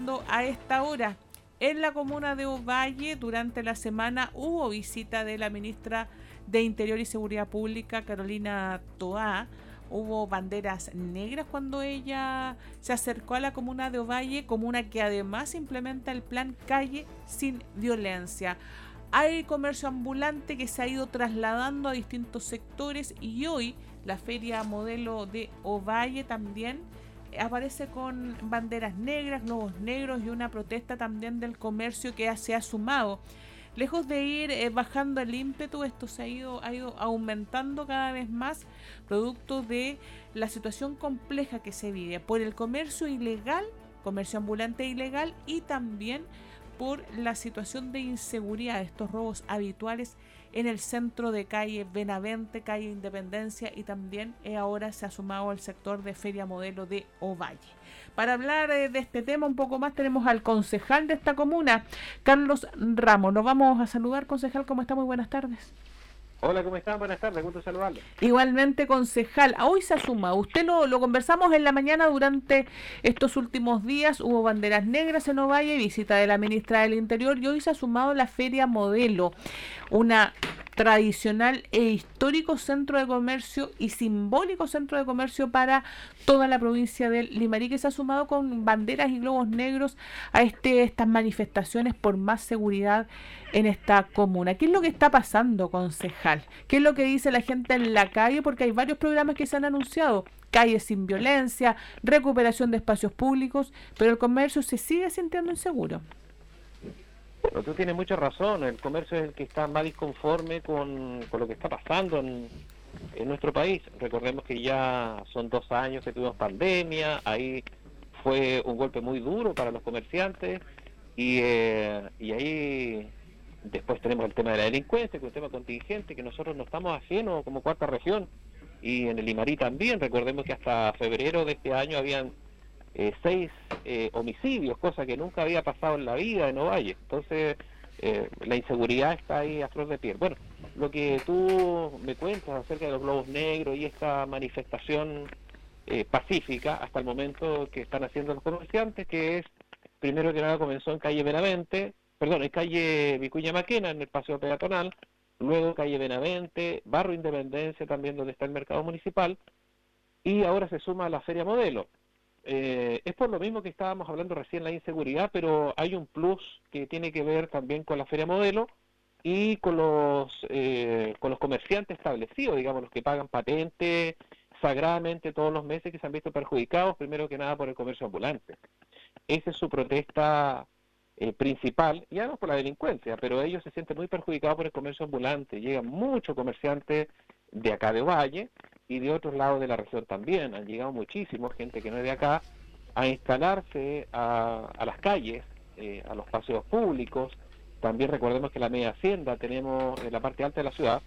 A esta hora. En la comuna de Ovalle, durante la semana, hubo visita de la ministra de Interior y Seguridad Pública, Carolina Toá. Hubo banderas negras cuando ella se acercó a la comuna de Ovalle, comuna que además implementa el plan Calle sin Violencia. Hay comercio ambulante que se ha ido trasladando a distintos sectores y hoy la feria modelo de Ovalle también aparece con banderas negras, globos negros y una protesta también del comercio que se ha sumado. Lejos de ir bajando el ímpetu, esto ha ido aumentando cada vez más, producto de la situación compleja que se vive por el comercio ilegal, comercio ambulante ilegal, y también por la situación de inseguridad, estos robos habituales en el centro de calle Benavente, calle Independencia, y también ahora se ha sumado al sector de Feria Modelo de Ovalle. Para hablar de este tema un poco más tenemos al concejal de esta comuna, Carlos Ramos. Nos vamos a saludar, concejal, ¿cómo está? Muy buenas tardes. Hola, ¿cómo están? Buenas tardes, gusto saludarle. Igualmente, concejal, hoy se suma, usted lo conversamos en la mañana durante estos últimos días, hubo banderas negras en Ovalle, visita de la ministra del Interior, y hoy se ha sumado la Feria Modelo, una tradicional e histórico centro de comercio y simbólico centro de comercio para toda la provincia del Limarí, que se ha sumado con banderas y globos negros a estas manifestaciones por más seguridad en esta comuna. ¿Qué es lo que está pasando, concejal? ¿Qué es lo que dice la gente en la calle? Porque hay varios programas que se han anunciado: calles sin violencia, recuperación de espacios públicos, pero el comercio se sigue sintiendo inseguro. Bueno, tú tienes mucha razón, el comercio es el que está más disconforme con lo que está pasando en nuestro país. Recordemos que ya son 2 años que tuvimos pandemia, ahí fue un golpe muy duro para los comerciantes y ahí después tenemos el tema de la delincuencia, que es un tema contingente, que nosotros no estamos ajenos como cuarta región, y en el Limarí también. Recordemos que hasta febrero de este año habían 6 homicidios, cosa que nunca había pasado en la vida en Ovalle. Entonces la inseguridad está ahí a flor de piel. Bueno, lo que tú me cuentas acerca de los globos negros y esta manifestación pacífica hasta el momento que están haciendo los comerciantes, que es, primero que nada, comenzó en calle Benavente, en calle Vicuña Maquena, en el paseo peatonal, luego calle Benavente, barrio Independencia también, donde está el mercado municipal, y ahora se suma a la Feria Modelo. Es por lo mismo que estábamos hablando recién, la inseguridad, pero hay un plus que tiene que ver también con la Feria Modelo y con los comerciantes establecidos, digamos, los que pagan patente sagradamente todos los meses, que se han visto perjudicados, primero que nada por el comercio ambulante. Esa es su protesta principal, y además por la delincuencia, pero ellos se sienten muy perjudicados por el comercio ambulante. Llegan muchos comerciantes de acá de Ovalle y de otros lados de la región también. Han llegado muchísimos, gente que no es de acá, a instalarse a las calles, a los paseos públicos. También recordemos que la media hacienda tenemos en la parte alta de la ciudad,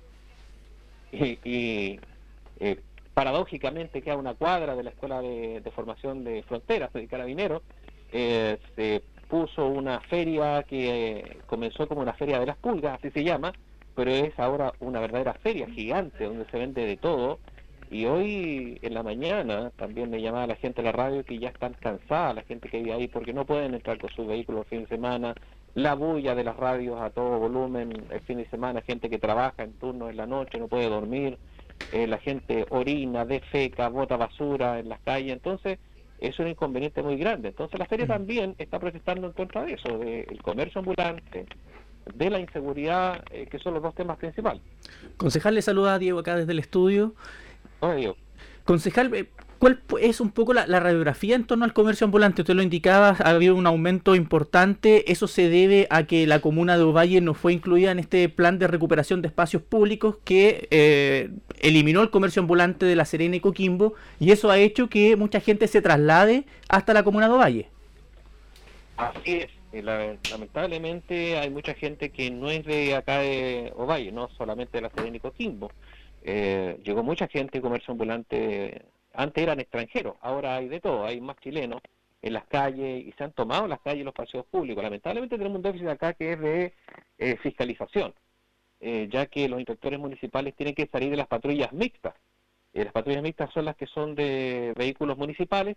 y paradójicamente queda una cuadra de la Escuela de Formación de Fronteras de Carabineros. Se puso una feria que comenzó como una feria de las pulgas, así se llama, pero es ahora una verdadera feria gigante donde se vende de todo. Y hoy en la mañana también me llamaba la gente de la radio que ya están cansada, la gente que vive ahí, porque no pueden entrar con sus vehículos el fin de semana, la bulla de las radios a todo volumen el fin de semana, gente que trabaja en turno en la noche, no puede dormir, la gente orina, defeca, bota basura en las calles. Entonces es un inconveniente muy grande. Entonces la feria también está protestando en contra de eso, del comercio ambulante, de la inseguridad, que son los 2 temas principales. Concejal, le saluda a Diego acá desde el estudio. Hola, Diego. Concejal, ¿cuál es un poco la radiografía en torno al comercio ambulante? Usted lo indicaba, ha habido un aumento importante. ¿Eso se debe a que la comuna de Ovalle no fue incluida en este plan de recuperación de espacios públicos que eliminó el comercio ambulante de La Serena y Coquimbo, y eso ha hecho que mucha gente se traslade hasta la comuna de Ovalle? Así es. Lamentablemente hay mucha gente que no es de acá de Ovalle, no solamente de La Serena y Coquimbo. Llegó mucha gente, comercio ambulante, antes eran extranjeros, ahora hay de todo, hay más chilenos en las calles y se han tomado las calles y los paseos públicos. Lamentablemente tenemos un déficit acá que es de fiscalización, ya que los inspectores municipales tienen que salir de las patrullas mixtas. Las patrullas mixtas son las que son de vehículos municipales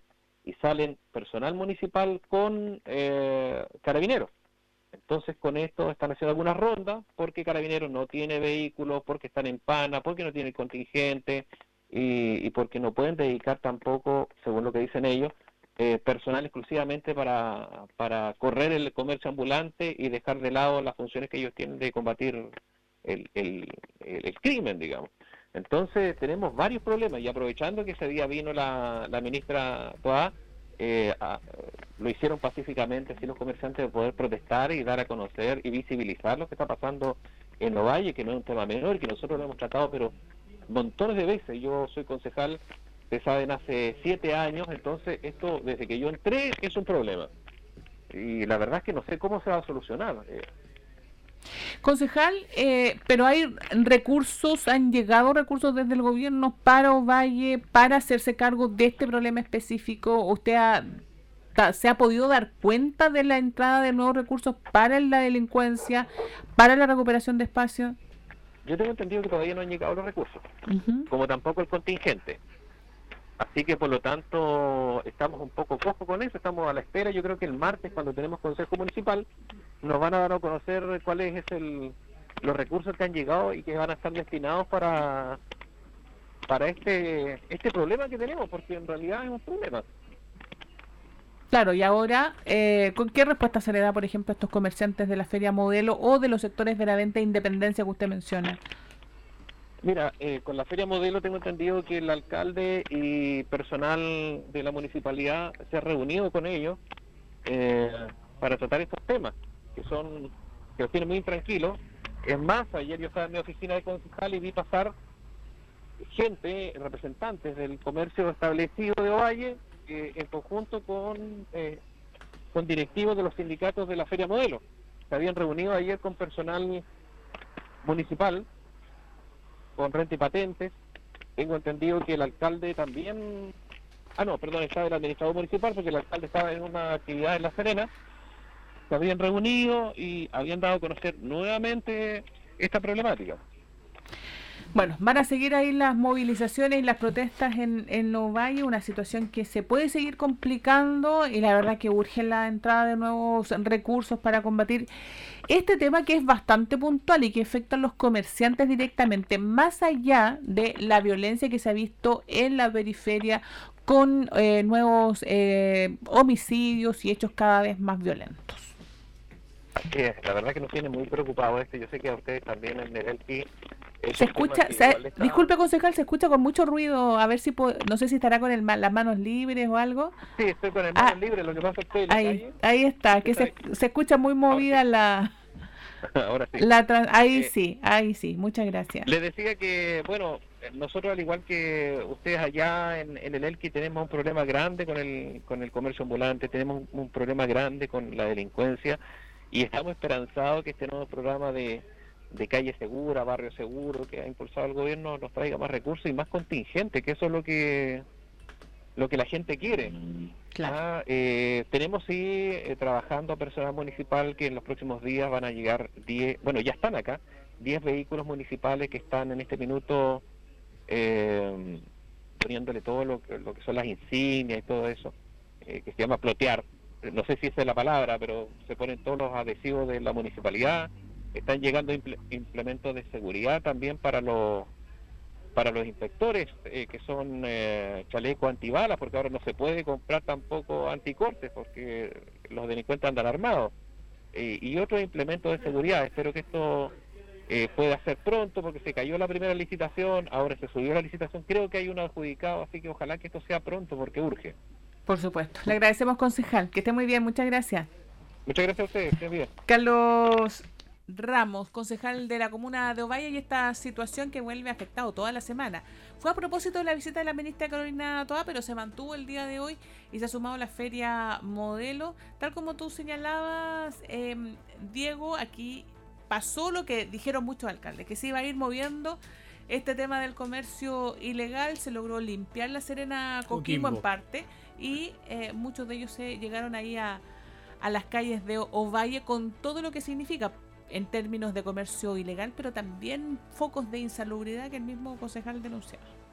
y salen personal municipal con carabineros. Entonces con esto están haciendo algunas rondas porque Carabineros no tiene vehículos, porque están en pana, porque no tienen contingente y porque no pueden dedicar tampoco, según lo que dicen ellos, personal exclusivamente para correr el comercio ambulante y dejar de lado las funciones que ellos tienen de combatir el crimen, digamos. Entonces tenemos varios problemas y aprovechando que ese día vino la ministra Toá, lo hicieron pacíficamente así los comerciantes de poder protestar y dar a conocer y visibilizar lo que está pasando en Ovalle, que no es un tema menor, que nosotros lo hemos tratado pero montones de veces. Yo soy concejal, ustedes saben, hace 7 años, entonces esto desde que yo entré es un problema y la verdad es que no sé cómo se va a solucionar. Concejal, pero hay recursos, han llegado recursos desde el gobierno para Ovalle para hacerse cargo de este problema específico. ¿Usted se ha podido dar cuenta de la entrada de nuevos recursos para la delincuencia, para la recuperación de espacios? Yo tengo entendido que todavía no han llegado los recursos, como tampoco el contingente. Así que por lo tanto estamos un poco cojos con eso, estamos a la espera. Yo creo que el martes, cuando tenemos consejo municipal, nos van a dar a conocer cuáles los recursos que han llegado y que van a estar destinados para este problema que tenemos, porque en realidad es un problema. Claro, y ahora, ¿con qué respuesta se le da, por ejemplo, a estos comerciantes de la Feria Modelo o de los sectores de la venta de Independencia que usted menciona? Mira, con la Feria Modelo tengo entendido que el alcalde y personal de la municipalidad se ha reunido con ellos para tratar estos temas, que los tienen muy tranquilos. Es más, ayer yo estaba en mi oficina de concejal y vi pasar gente, representantes del comercio establecido de Ovalle, en conjunto con directivos de los sindicatos de la Feria Modelo. Se habían reunido ayer con personal municipal, con renta y patentes. Tengo entendido que el alcalde también... estaba el administrador municipal, porque el alcalde estaba en una actividad en La Serena. Se habían reunido y habían dado a conocer nuevamente esta problemática. Bueno, van a seguir ahí las movilizaciones y las protestas en Ovalle, una situación que se puede seguir complicando y la verdad que urge la entrada de nuevos recursos para combatir este tema que es bastante puntual y que afecta a los comerciantes directamente, más allá de la violencia que se ha visto en la periferia con nuevos homicidios y hechos cada vez más violentos. Así es, la verdad que nos tiene muy preocupado esto. Yo sé que a ustedes también en el ELPI... Se escucha, disculpe concejal, se escucha con mucho ruido, a ver si no sé si estará con las manos libres o algo. Sí, estoy con las manos libres, lo que pasa es que estoy en la calle. Ahí está, que se escucha muy movida ahora sí. Ahí sí, muchas gracias. Les decía que, bueno, nosotros al igual que ustedes allá en el ELQUI tenemos un problema grande con el comercio ambulante, tenemos un problema grande con la delincuencia y estamos esperanzados que este nuevo programa de calle segura, barrio seguro que ha impulsado el gobierno nos traiga más recursos y más contingente, que eso es lo que la gente quiere. Claro. Tenemos trabajando a personal municipal que en los próximos días van a llegar 10, bueno, ya están acá, 10 vehículos municipales que están en este minuto poniéndole todo lo que son las insignias y todo eso, que se llama plotear. No sé si esa es la palabra, pero se ponen todos los adhesivos de la municipalidad. Están llegando implementos de seguridad también para los inspectores, que son chalecos antibalas, porque ahora no se puede comprar tampoco anticortes, porque los delincuentes andan armados. Y otros implementos de seguridad. Espero que esto pueda ser pronto, porque se cayó la primera licitación, ahora se subió la licitación, creo que hay un adjudicado, así que ojalá que esto sea pronto, porque urge. Por supuesto. Le agradecemos, concejal. Que esté muy bien. Muchas gracias. Muchas gracias a ustedes. Estén bien. Carlos Ramos, concejal de la comuna de Ovalle, y esta situación que vuelve afectado toda la semana. Fue a propósito de la visita de la ministra Carolina Toá, pero se mantuvo el día de hoy y se ha sumado a la Feria Modelo. Tal como tú señalabas, Diego, aquí pasó lo que dijeron muchos alcaldes, que se iba a ir moviendo este tema del comercio ilegal. Se logró limpiar La Serena, Coquimbo en parte, y muchos de ellos se llegaron ahí a las calles de Ovalle con todo lo que significa en términos de comercio ilegal, pero también focos de insalubridad que el mismo concejal denunciaba.